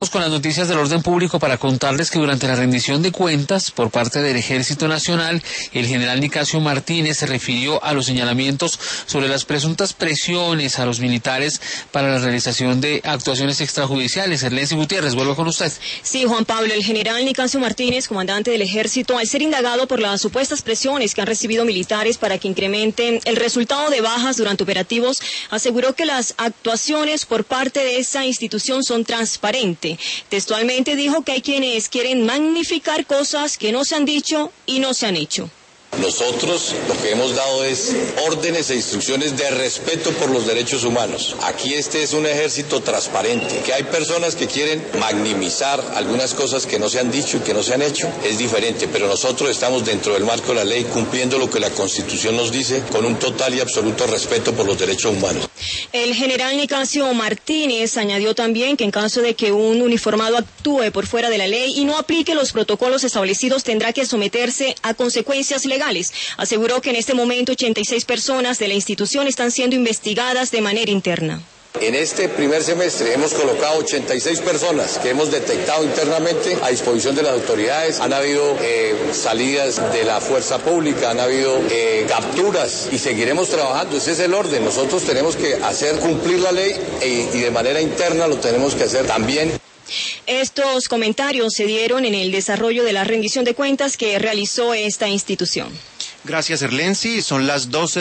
Con las noticias del orden público para contarles que durante la rendición de cuentas por parte del Ejército Nacional, el general Nicasio Martínez se refirió a los señalamientos sobre las presuntas presiones a los militares para la realización de actuaciones extrajudiciales. Erlensi Gutiérrez, vuelvo con usted. Sí, Juan Pablo, el general Nicasio Martínez, comandante del Ejército, al ser indagado por las supuestas presiones que han recibido militares para que incrementen el resultado de bajas durante operativos, aseguró que las actuaciones por parte de esa institución son transparentes. Textualmente dijo que hay quienes quieren magnificar cosas que no se han dicho y no se han hecho. Nosotros lo que hemos dado es órdenes e instrucciones de respeto por los derechos humanos. Aquí este es un ejército transparente. Que hay personas que quieren magnimizar algunas cosas que no se han dicho y que no se han hecho, es diferente, pero nosotros estamos dentro del marco de la ley, cumpliendo lo que la Constitución nos dice, con un total y absoluto respeto por los derechos humanos. El general Nicasio Martínez añadió también que en caso de que un uniformado actúe por fuera de la ley y no aplique los protocolos establecidos, tendrá que someterse a consecuencias legales. Aseguró que en este momento 86 personas de la institución están siendo investigadas de manera interna. En este primer semestre hemos colocado 86 personas que hemos detectado internamente a disposición de las autoridades. Han habido salidas de la fuerza pública, han habido capturas y seguiremos trabajando. Ese es el orden. Nosotros tenemos que hacer cumplir la ley y de manera interna lo tenemos que hacer también. Estos comentarios se dieron en el desarrollo de la rendición de cuentas que realizó esta institución. Gracias, Erlensi. Son las 12.